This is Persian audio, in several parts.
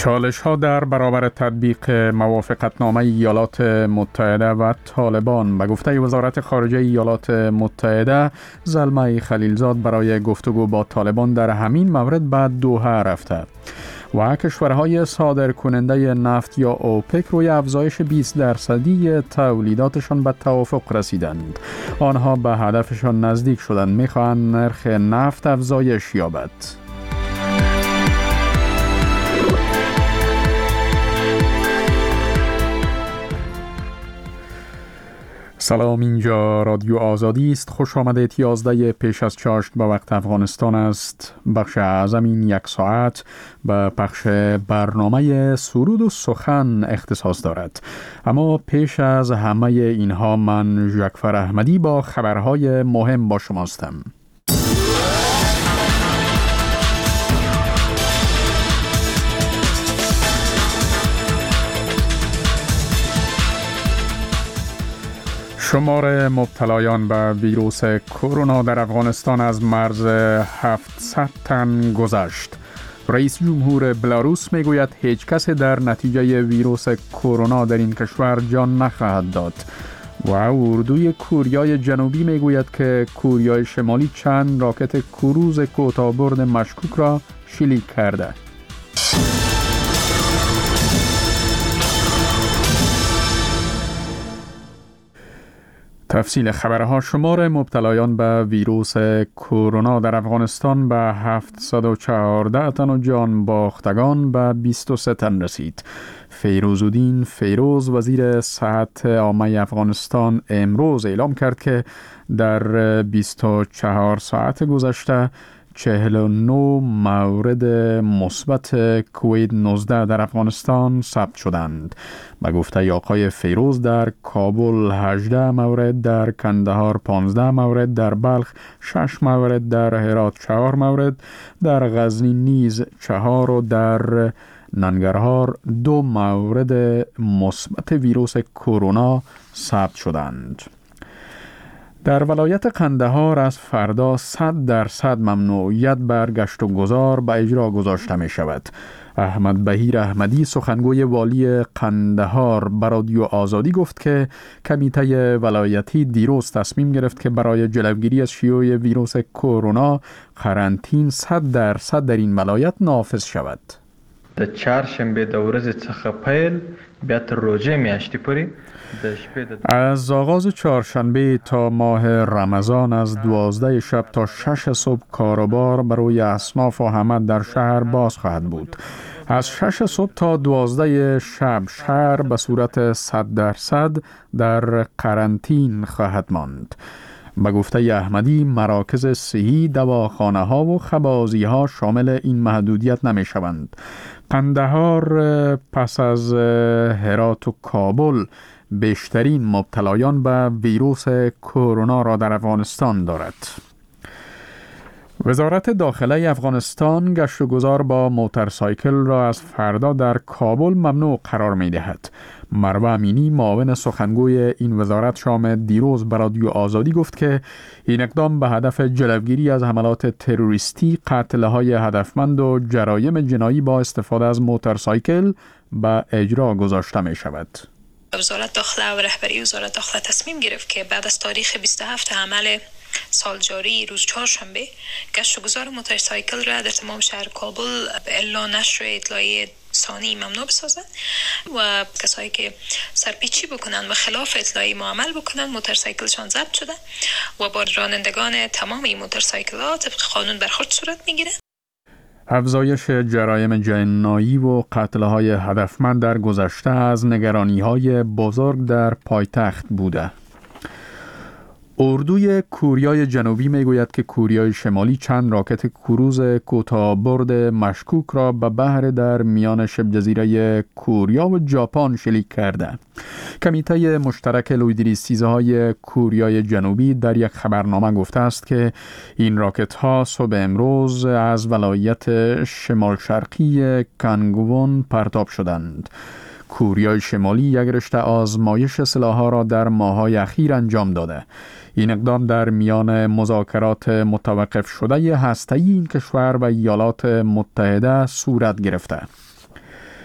چالش‌ها در برابر تطبیق موافقتنامه ایالات متحده و طالبان. به گفته وزارت خارجه ایالات متحده، زلمه خلیلزاد برای گفتگو با طالبان در همین مورد به دوحه رفته و کشورهای صادرکننده نفت یا اوپک روی افزایش 20% تولیداتشان به توافق رسیدند. آنها به هدفشان نزدیک شدند، می‌خواهند نرخ نفت افزایش یابد. سلام، اینجا رادیو آزادی است. خوش آمدید. 11 پیش از چاشت به وقت افغانستان است. بخش اعظم این یک ساعت به پخش برنامه سرود و سخن اختصاص دارد. اما پیش از همه اینها من ژکفر احمدی با خبرهای مهم با شماستم. شمار مبتلایان به ویروس کرونا در افغانستان از مرز 700 تن گذشت. رئیس جمهور بلاروس میگوید هیچ کس در نتیجه ویروس کرونا در این کشور جان نخواهد داد. و اردوی کوریای جنوبی میگوید که کوریای شمالی چند راکت کروز کوتاه‌برد مشکوک را شلیک کرده. تفصیل خبرها. شمار مبتلایان به ویروس کرونا در افغانستان به 714 تن و جان باختگان به 23 تن رسید. فیروزالدین فیروز، وزیر صحت عامه افغانستان، امروز اعلام کرد که در 24 ساعت گذشته 49 مورد مثبت کووید 19 در افغانستان ثبت شدند. به گفته آقای فیروز، در کابل 18 مورد، در کندهار 15 مورد، در بلخ 6 مورد، در هرات 4 مورد، در غزنی نیز 4 و در ننگرهار 2 مورد مثبت ویروس کرونا ثبت شدند. در ولایت قندهار از فردا 100% ممنوعیت بر گشت و گذار به اجرا گذاشته می شود. احمد بهیر احمدی، سخنگوی والی قندهار، به رادیو آزادی گفت که کمیته ولایتی دیروز تصمیم گرفت که برای جلوگیری از شیوع ویروس کرونا قرنطین 100% در این ولایت نافذ شود. د چهارشنبه د ورځې څخه پیل بیا تر روژه میاشتې پورې از آغاز چهارشنبه تا ماه رمضان از 12 شب تا 6 صبح کاروبار برای اصناف و همه در شهر باز خواهد بود. از 6 صبح تا 12 شب شهر به صورت 100% در قرنطین خواهد ماند. به گفته احمدی، مراکز صحی، دواخانه ها و خبازی ها شامل این محدودیت نمی شوند. قندهار پس از هرات و کابل بیشترین مبتلایان به ویروس کرونا را در افغانستان دارد. وزارت داخله افغانستان گشت و گذار با موتورسایکل را از فردا در کابل ممنوع قرار می دهد. مروه امینی، معاون سخنگوی این وزارت، شام دیروز به رادیو آزادی گفت که این اقدام به هدف جلوگیری از حملات تروریستی، قتل‌های هدفمند و جرایم جنایی با استفاده از موتورسایکل به اجرا گذاشته می شود. وزارت داخله و رهبری وزارت داخله تصمیم گرفت که بعد از تاریخ 27 حمل سال جاری روز چهارشنبه گشت و گذار موتورسایکل را در تمام شهر کابل الا نشر اطلاعیه ثانی ممنوع بسازند و کسایی که سرپیچی بکنن و خلاف اطلاعیه معامل بکنن موتورسایکلشان ضبط شده و با رانندگان تمام این موتورسایکل‌ها طبق قانون برخورد صورت میگیره. افزایش جرایم جنایی و قتل‌های هدفمند در گذشته از نگرانی‌های بزرگ در پایتخت بوده. اردوی کوریای جنوبی میگوید که کوریای شمالی چند راکت کروز کوتاه‌برد مشکوک را به بحر در میان شبه جزیره کوریا و ژاپن شلیک کرده. کمیته مشترک لویدریستیزهای کوریای جنوبی در یک خبرنامه گفته است که این راکت ها صبح امروز از ولایت شمال شرقی کانگوون پرتاب شدند. کوریای شمالی یک رشته آزمایش سلاح‌ها را در ماه‌های اخیر انجام داده. این اقدام در میان مذاکرات متوقف شده هسته‌ای این کشور و ایالات متحده صورت گرفته.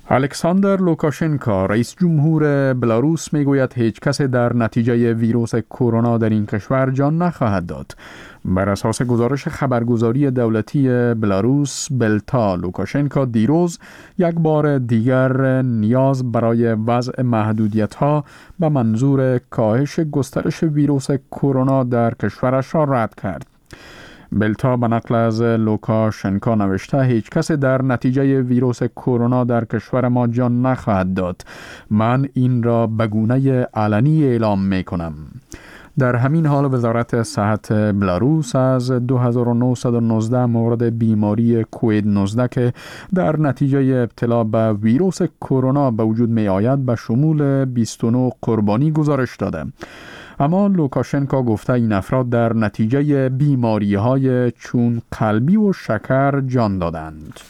الکساندر لوکاشنکا رئیس جمهور بلاروس میگوید هیچ کس در نتیجه ویروس کرونا در این کشور جان نخواهد داد. بر اساس گزارش خبرگزاری دولتی بلاروس بلتا، لوکاشنکا دیروز یک بار دیگر نیاز برای وضع محدودیت‌ها به منظور کاهش گسترش ویروس کرونا در کشورش را رد کرد. بلتا به نقل از لوکاشنکا نوشته هیچ کس در نتیجه ویروس کرونا در کشور ما جان نخواهد داد. من این را به گونه علنی اعلام می کنم. در همین حال وزارت صحت بلاروس از 2919 مورد بیماری کووید 19 که در نتیجه ابتلا به ویروس کرونا به وجود می آید به شمول 29 قربانی گزارش داده. اما لوکاشنکا گفته این افراد در نتیجه بیماری‌های چون قلبی و شکر جان دادند.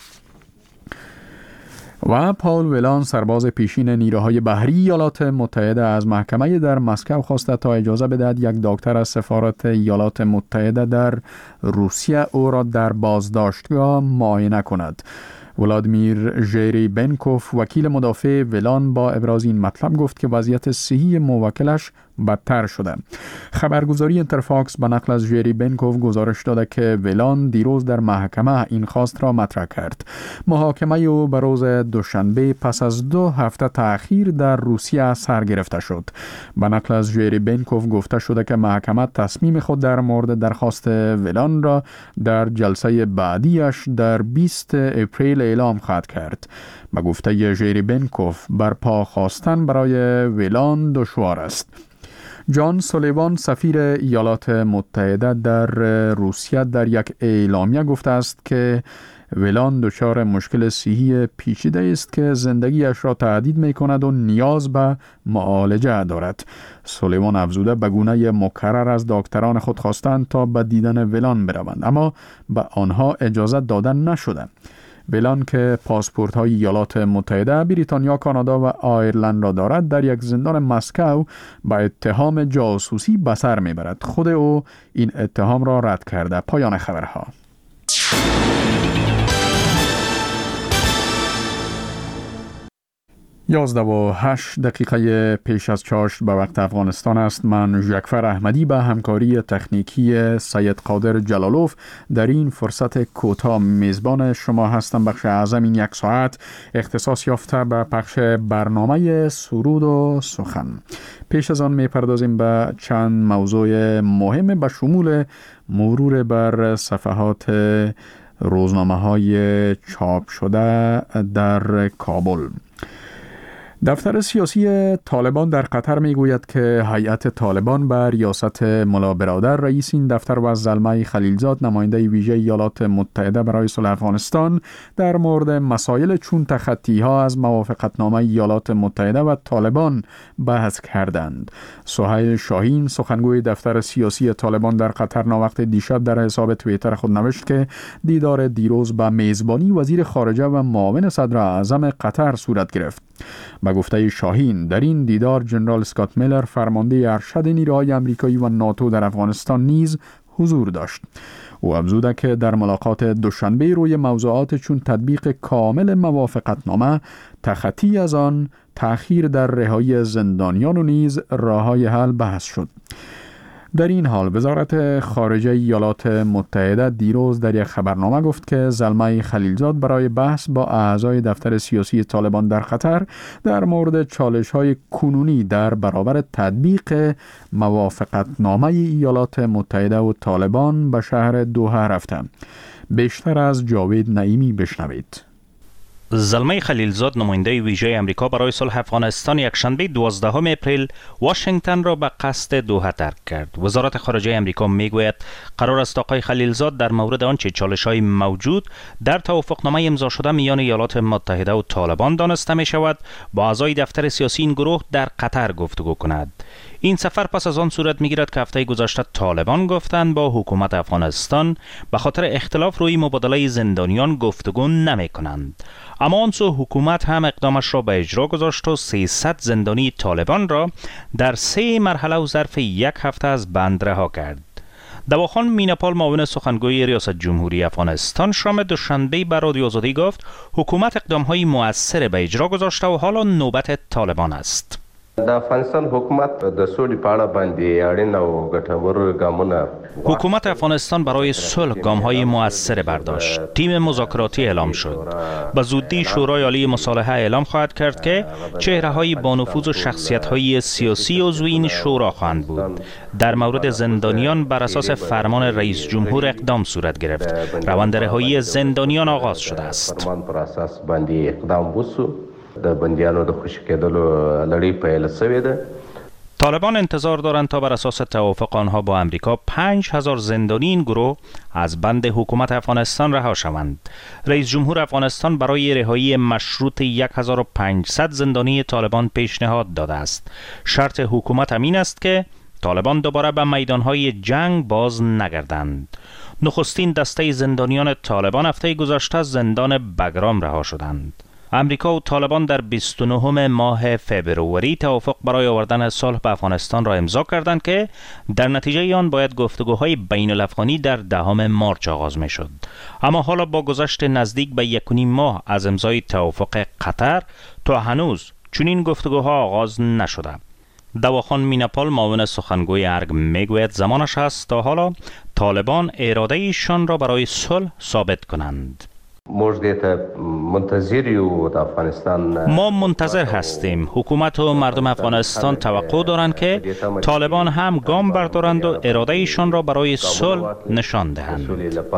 و پاول ولان، سرباز پیشین نیروهای بحری ایالات متحده، از محکمه در مسکو خواسته تا اجازه بدهد یک دکتر از سفارت ایالات متحده در روسیه او را در بازداشتگاه معاینه کند. ولادیمیر ژریبنکوف، وکیل مدافع ولان، با ابراز این مطلب گفت که وضعیت صحی موکلش بدتر شده. خبرگزاری اینترفاکس به نقل از ژریبنکوف گزارش داده که ولان دیروز در محکمه این خواست را مطرح کرد. محاکمه او به روز دوشنبه پس از 2 هفته تأخیر در روسیه سر گرفته شد. به نقل از ژریبنکوف گفته شده که محکمه تصمیم خود در مورد درخواست ولان را در جلسه بعدیش در 20 اپریل اعلام خواهد کرد. به گفته ژریبنکوف برپا خواستن برای ولان دشوار است. جان سولیوان، سفیر ایالات متحده در روسیه، در یک اعلامیه گفته است که ولان دچار مشکل صحی پیچیده است که زندگیش را تهدید می کند و نیاز به معالجه دارد. سولیوان افزوده به گونه مکرر از دکتران خود خواستند تا به دیدن ولان بروند، اما به آنها اجازه داده نشده. ولان که پاسپورت های ایالات متحده، بریتانیا، کانادا و آیرلند را دارد، در یک زندان مسکو با اتهام جاسوسی به سر میبرد. خود او این اتهام را رد کرده. پایان خبرها. 11:08 پیش از چاشت به وقت افغانستان است. من ژکفر احمدی به همکاری تکنیکی سید قادر جلالوف در این فرصت کوتاه میزبان شما هستم. بخش اعظم این 1 ساعت اختصاص یافته به پخش برنامه سرود و سخن. پیش از آن میپردازیم به چند موضوع مهم به شمول مرور بر صفحات روزنامه‌های چاپ شده در کابل. دفتر سیاسی طالبان در قطر میگوید که هیئت طالبان به ریاست ملا برادر، رئیس این دفتر، و زلمه خلیلزاد، نماینده ویژه ایالات متحده برای صلح افغانستان، در مورد مسائل چون تخطی‌ها از موافقتنامه ایالات متحده و طالبان بحث کردند. سهیل شاهین، سخنگوی دفتر سیاسی طالبان در قطر، ناوقت دیشب در حساب توییتر خود نوشت که دیدار دیروز به میزبانی وزیر خارجه و معاون صدر اعظم قطر صورت گرفت. به گفته شاهین، در این دیدار جنرال اسکات میلر، فرمانده ارشد نیروهای آمریکایی و ناتو در افغانستان، نیز حضور داشت. او افزوده که در ملاقات دوشنبه روی موضوعات چون تطبیق کامل موافقتنامه، تخطی از آن، تأخیر در رهایی زندانیان و نیز راه‌های حل بحث شد. در این حال وزارت خارجه ایالات متحده دیروز در یک خبرنامه گفت که زلمه خلیلزاد برای بحث با اعضای دفتر سیاسی طالبان در قطر در مورد چالش‌های کنونی در برابر تطبیق موافقتنامه ایالات متحده و طالبان به شهر دوحه رفته. بیشتر از جاوید نعیمی بشنوید. زلمه خلیلزاد، نماینده ویژه امریکا برای صلح افغانستان، یکشنبه 12 اپریل واشنگتن را به قصد دوحه ترک کرد. وزارت خارجه امریکا میگوید قرار است آقای خلیلزاد در مورد آنچه چالش‌های موجود در توافقنامه امضا شده میان ایالات متحده و طالبان دانسته می شود با اعضای دفتر سیاسی این گروه در قطر گفتگو کند. این سفر پس از آن صورت میگیرد که هفته گذشته طالبان گفتند با حکومت افغانستان به خاطر اختلاف روی مبادله زندانیان گفتگو نمی کنند. اما آن سو حکومت هم اقدامش را به اجرا گذاشت و 300 زندانی طالبان را در 3 مرحله و ظرف 1 هفته از بند رها کرد. دواخان میناپال معاون سخنگوی ریاست جمهوری افغانستان شام دوشنبه به رادیو آزادی گفت حکومت اقدام‌های مؤثر به اجرا گذاشته و حالا نوبت طالبان است. د افغانستان حکومت د سولې په اړه باندې اړین او ګټور ګامونه حکومت افغانستان برای صلح گام‌های مؤثر برداشت. تیم مذاکراتی اعلام شد. به زودی شورای عالی مصالحه اعلام خواهد کرد که چهره‌های با نفوذ و شخصیت‌های سیاسی عضو این شورا خواهند بود. در مورد زندانیان بر اساس فرمان رئیس جمهور اقدام صورت گرفت. روند رهایی زندانیان آغاز شده است. فرمان پر اساس باندې اقدام وشو. د بندیانو د خوشی کېدلو لړۍ پیل شوې ده. طالبان انتظار دارند تا بر اساس توافق آنها با امریکا 5000 زندانی این گروه از بند حکومت افغانستان رها شوند. رئیس جمهور افغانستان برای رهایی مشروط 1500 زندانی طالبان پیشنهاد داده است. شرط حکومت این است که طالبان دوباره به میدانهای جنگ باز نگردند. نخستین دسته زندانیان طالبان هفته گذشته از زندان بگرام رها شدند. امریکا و طالبان در 29 ماه فبروری توافق برای آوردن صلح به افغانستان را امضا کردند که در نتیجه آن باید گفتگوهای بین الافغانی در 10 مارس آغاز می شد. اما حالا با گذشت نزدیک به 1.5 ماه از امضای توافق قطر تا هنوز چنین گفتگوها آغاز نشده. دواخان میناپال معاون سخنگوی ارگ میگوید زمانش است تا حالا طالبان اراده ایشان را برای صلح ثابت کنند. ما منتظر هستیم. حکومت و مردم افغانستان توقع دارند که طالبان هم گام بردارند و اراده ایشان را برای صلح نشان دهند.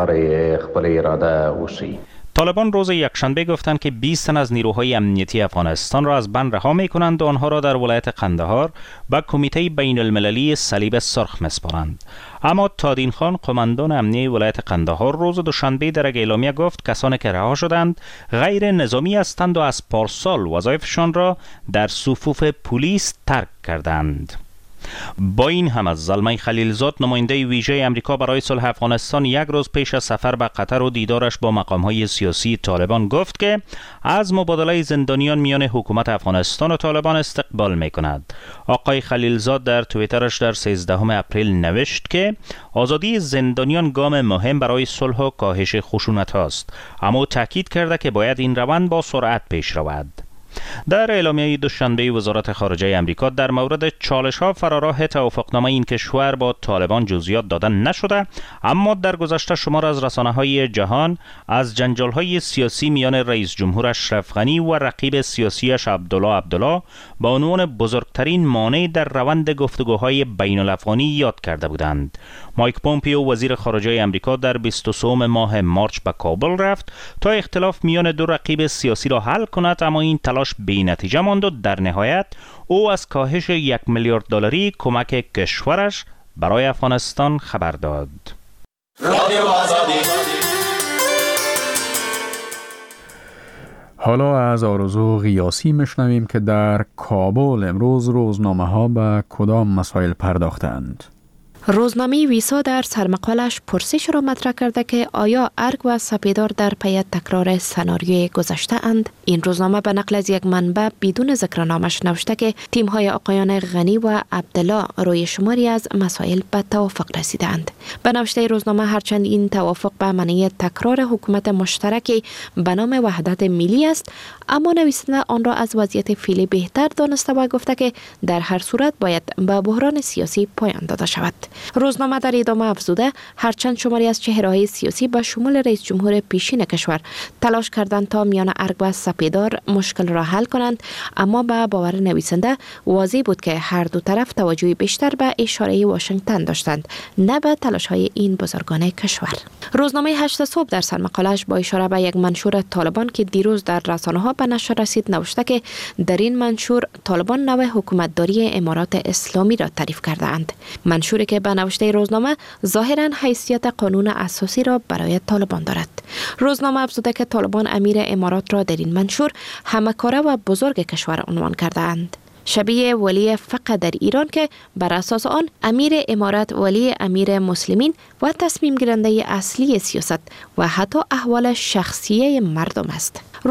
طالبان روز یکشنبه گفتند که 20 تن از نیروهای امنیتی افغانستان را از بند رها می‌کنند و آنها را در ولایت قندهار به کمیته بین المللی صلیب سرخ می‌سپارند. اما تادین خان قماندان امنیتی ولایت قندهار روز دوشنبه در یک اعلامیه گفت کسانی که رها شدند غیر نظامی هستند و از پارسال وظایفشان را در صفوف پلیس ترک کردند. با این هم از زلمه خلیلزاد نماینده ویژه امریکا برای صلح افغانستان یک روز پیش از سفر به قطر و دیدارش با مقام‌های سیاسی طالبان گفت که از مبادله زندانیان میان حکومت افغانستان و طالبان استقبال می‌کند. آقای خلیلزاد در توییترش در 13 اپریل نوشت که آزادی زندانیان گام مهم برای صلح و کاهش خشونت است، اما تاکید کرده که باید این روند با سرعت پیش رود. در اعلامیه دوشنبه وزارت خارجه امریکا در مورد چالش‌ها فراراه توافقنامه این کشور با طالبان جزئیات دادن نشده، اما در گذشته شمار از رسانه‌های جهان از جنجال‌های سیاسی میان رئیس جمهور اشرف غنی و رقیب سیاسیش عبدالله با عنوان بزرگترین مانع در روند گفتگوهای بین‌الافغانی یاد کرده بودند. مایک پومپیو وزیر خارجه امریکا در 23 ماه مارس به کابل رفت تا اختلاف میان دو رقیب سیاسی را حل کند، اما این تلاش بی نتیجه ماند و در نهایت او از کاهش 1 میلیارد دلاری کمک کشورش برای افغانستان خبر داد. حالا از آرزو غیاسی میشنویم که در کابل امروز روزنامه‌ها به کدام مسائل پرداختند. روزنامه ویسا در سرمقالش پرسش را مطرح کرده که آیا ارگ و سپیدار در پی تکرار سناریوی گذشته اند؟ این روزنامه به نقل از یک منبع بدون ذکر نامش نوشته که تیم‌های آقایان غنی و عبدالله روی شماری از مسائل به توافق رسیدند. به نوشته روزنامه هرچند این توافق به معنی تکرار حکومت مشترکی به نام وحدت ملی است، اما نویسنده آن را از وضعیت فعلی بهتر دانسته و گفته که در هر صورت باید به بحران سیاسی پایان داده شود. روزنامه در ادامه افزوده هرچند شماری از چهره‌های سیاسی به شمول رئیس جمهور پیشین کشور تلاش کردند تا میان ارگ و سپیدار مشکل را حل کنند، اما به باور نویسنده واضح بود که هر دو طرف توجه بیشتر به اشاره واشنگتن داشتند، نه به تلاش‌های این بزرگان کشور. روزنامه 8 صبح در سرمقاله‌اش با اشاره به یک منشور طالبان که دیروز در رسانه‌ها به نشر رسید نوشته که در این منشور طالبان نوع حکومتداری امارات اسلامی را تعریف کرده اند. منشوری که به نوشته روزنامه ظاهراً حیثیت قانون اساسی را برای طالبان دارد. روزنامه افزوده که طالبان امیر امارات را در این منشور همکاره و بزرگ کشور عنوان کرده اند، شبیه ولی فقه در ایران که بر اساس آن امیر امارات ولی امیر مسلمین و تصمیم گیرنده اصلی سیاست و حتی احوال شخصی مردم است.